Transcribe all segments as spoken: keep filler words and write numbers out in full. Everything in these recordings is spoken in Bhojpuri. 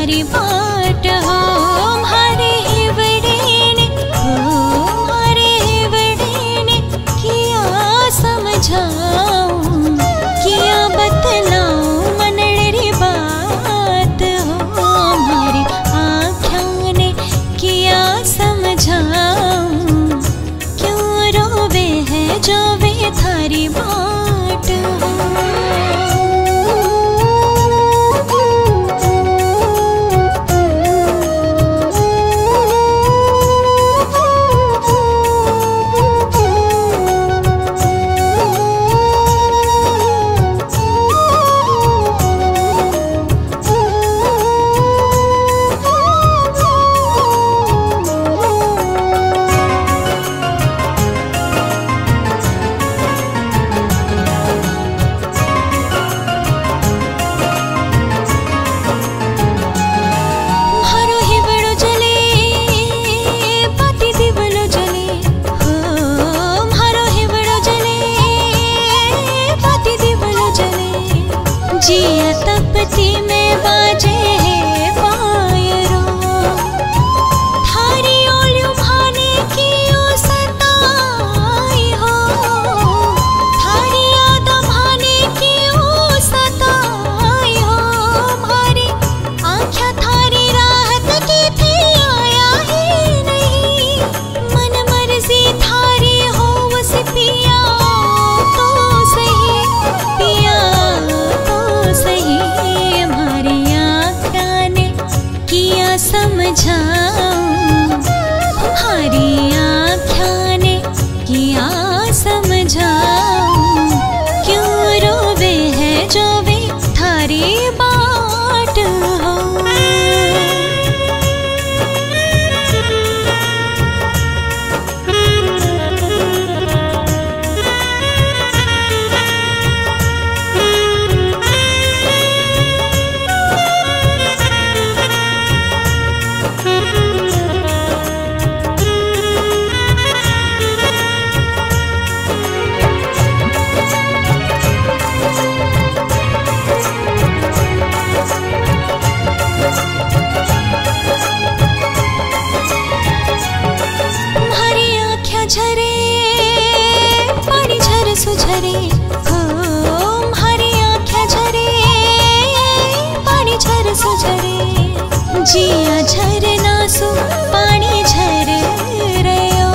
थारी बाट हो मारे हिवड़े ने हो मारे हिवड़े ने किया समझाऊं किया बतलाऊं मनड़ी बात हो मारी आँखों ने किया समझाऊं क्यों रोवे है जो वे थारी बाट हो। जिया तपती में बाजे है पायरो थारी ओलियों भाने की ओ सताई हो थारी याद भाने की ओ सताई हो मारी आँखें थारी राहत की थी आया ही नहीं मन मर्जी थारी हो बस पिया तो सही पिया सही हमारी आँखों ने किया समझाऊं हमारी आँखों ने किया समझाऊं क्यों रोवे है जो वे थारी बाट हो। झरे पानी झर सुझरे हो हमारी आँखें झरे पानी झर सुझरे जिया झरना सु पानी झर रयो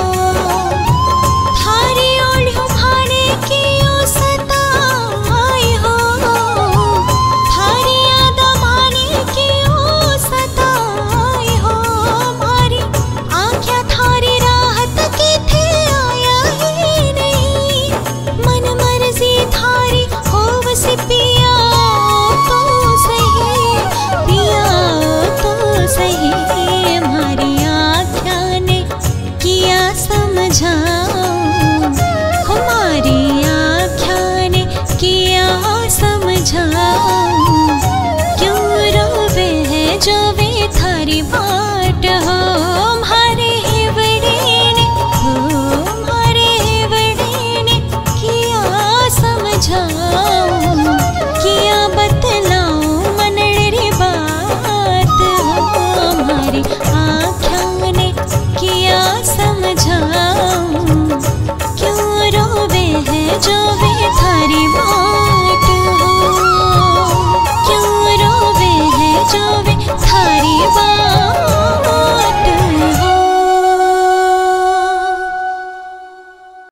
थारी ओलियों भाने की ओ सताई हो थारी याद भाने की ओ सताई हो मारी आँखें थारी राहत की थी आया ही नहीं मन मर्जी थारी हो बस पिया तो सही पिया तो सही हमारी आँखों ने किया समझाऊं हमारी आँखों ने किया समझाऊं क्यों रोवे है जो वे थारी बाट हो हमारे हिवड़े ने हो हमारे हिवड़े ने किया समझाऊं किया बतलाऊं मनड़ी बात हो हमारी आँखों ने किया समझाऊं क्यों रोवे है जो वे थारी बाट हो क्यों रोवे है जो वे थारी बाट।